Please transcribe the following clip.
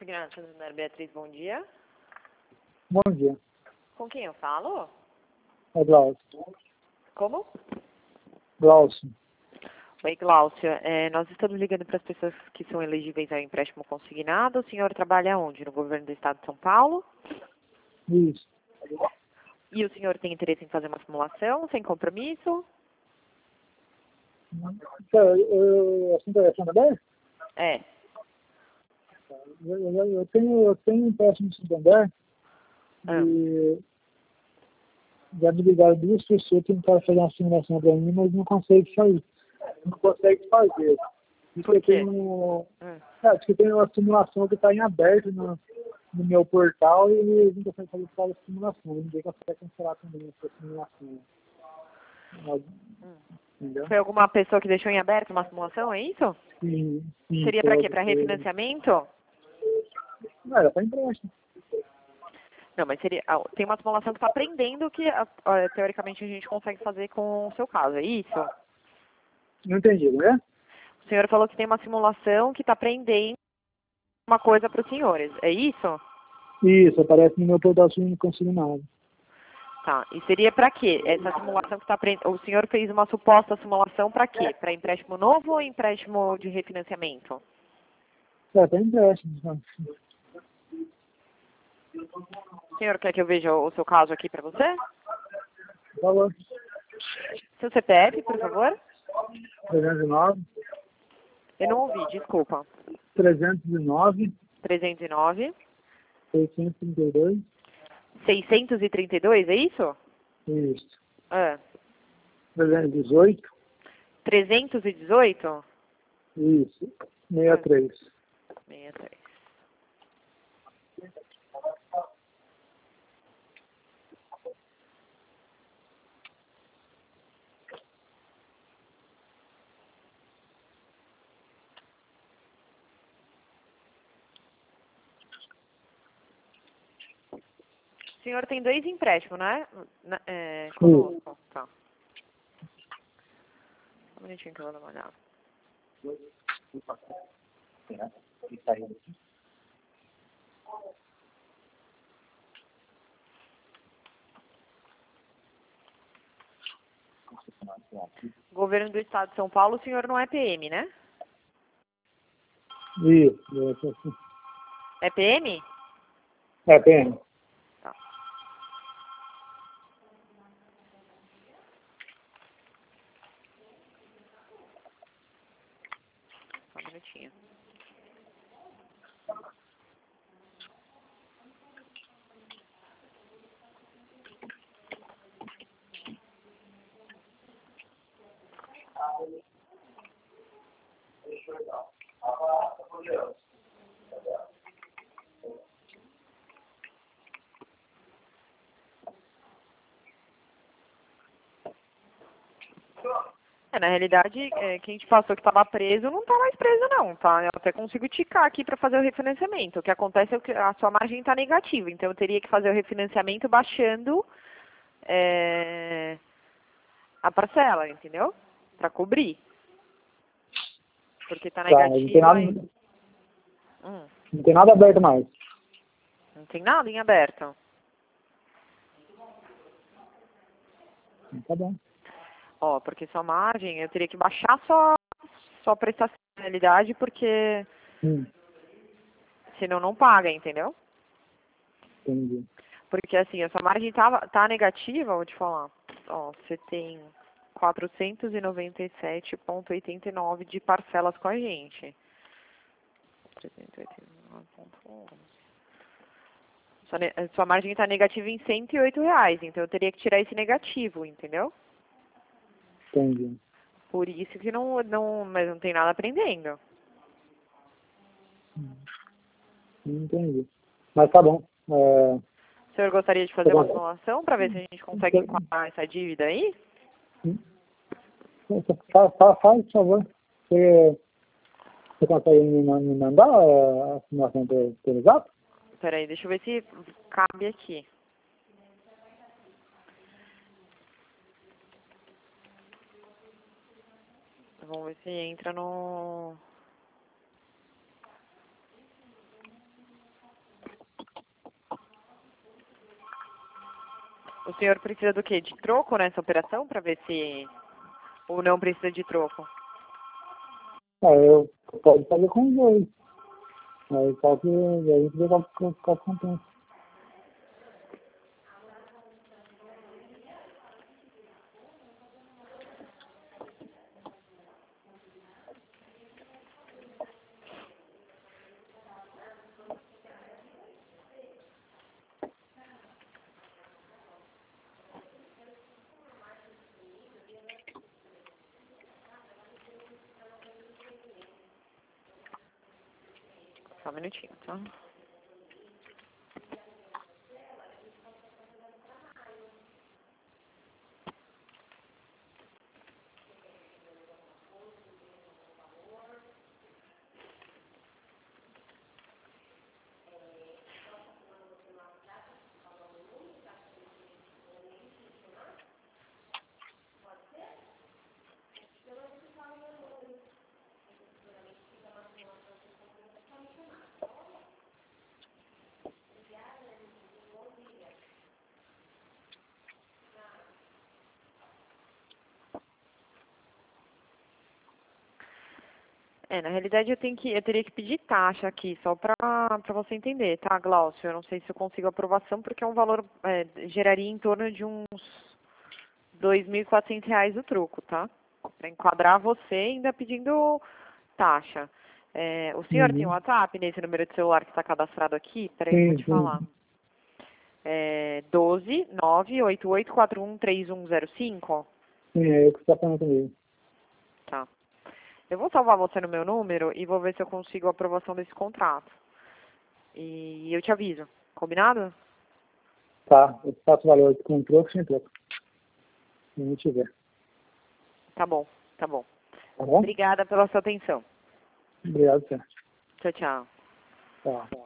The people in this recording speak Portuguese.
Consignado Santander, Beatriz, bom dia. Bom dia, Com quem eu falo? é Glaucio. Como? Glaucio. Oi, Glaucio. Nós estamos ligando para as pessoas que são elegíveis ao empréstimo consignado. O senhor trabalha onde? No governo do estado de São Paulo? Isso. E o senhor tem interesse em fazer uma simulação sem compromisso? Assim, interessante também? É. Eu tenho um empréstimo no Santander e já me ligaram duas pessoas que tentaram fazer uma simulação para mim, mas não consegue sair. Não consegue fazer. Por quê? Diz que tem uma simulação que está em aberto no meu portal e eles não conseguem fazer essa simulação. Ninguém consegue cancelar também essa simulação. Entendeu? Foi alguma pessoa que deixou em aberto uma simulação, é isso? Sim, Seria para quê? Para refinanciamento? Não, era para empréstimo. Não, mas seria, tem uma simulação que está aprendendo que, teoricamente, a gente consegue fazer com o seu caso, é isso? Não entendi, né? O senhor falou que tem uma simulação que está aprendendo uma coisa para os senhores, é isso? Isso, aparece no meu portal consignado. Tá, e seria para quê? Essa simulação que está aprendendo, o senhor fez uma suposta simulação para quê? Para empréstimo novo ou empréstimo de refinanciamento? É, para empréstimo. Né? O senhor quer que eu veja o seu caso aqui para você? Por favor. Seu CPF, por favor? 309. Eu não ouvi, desculpa. 309. 309. 632. 632, é isso? Isso. 318? 318. Isso. 63. 63. O senhor tem 2 empréstimos, né? Conosco. Tá. Um minutinho que eu vou dar uma olhada. Governo do Estado de São Paulo, o senhor não é PM, né? Isso. É PM? É, tem. Tá. Só um minutinho. Na realidade, quem te passou que estava preso não está mais preso não, tá? Eu até consigo ticar aqui para fazer o refinanciamento. O que acontece é que a sua margem está negativa, então eu teria que fazer o refinanciamento baixando a parcela, entendeu? Para cobrir. Porque está negativo ainda. Não tem nada aberto mais. Não tem nada em aberto. Tá bom. Ó, porque sua margem, eu teria que baixar sua prestação na realidade, porque senão não paga, entendeu? Entendi. Porque assim, a sua margem tá negativa, vou te falar. Ó, você tem 497,89 de parcelas com a gente. 389,11. Sua margem está negativa em R$ 108, então eu teria que tirar esse negativo, entendeu? Entendi. Por isso que mas não tem nada aprendendo. Entendi. Mas tá bom. O senhor gostaria de fazer uma simulação para ver se a gente consegue enquadrar essa dívida aí? Faz, por favor. Você consegue me mandar a simulação pelo zap? Peraí, deixa eu ver se cabe aqui. Vamos ver se entra no... O senhor precisa do quê? De troco nessa operação para ver se... Ou não precisa de troco? Eu pode fazer com os dois. Aí só que a gente vê qual compensa. Só um minutinho, tá? Na realidade eu teria que pedir taxa aqui, só para você entender, tá, Glaucio? Eu não sei se eu consigo aprovação, porque é um valor, geraria em torno de uns R$ 2.400 o troco, tá? Para enquadrar você ainda pedindo taxa. O senhor tem um WhatsApp nesse número de celular que está cadastrado aqui? Peraí, eu vou te falar. 12 98841 3105? Sim, é eu que está falando comigo. Tá. Eu vou salvar você no meu número e vou ver se eu consigo a aprovação desse contrato. E eu te aviso. Combinado? Tá, eu faço valor com troco sem troco. Se não tiver. Tá bom, tá bom. Tá bom? Obrigada pela sua atenção. Obrigado, senhor. Tchau, tchau. Tá.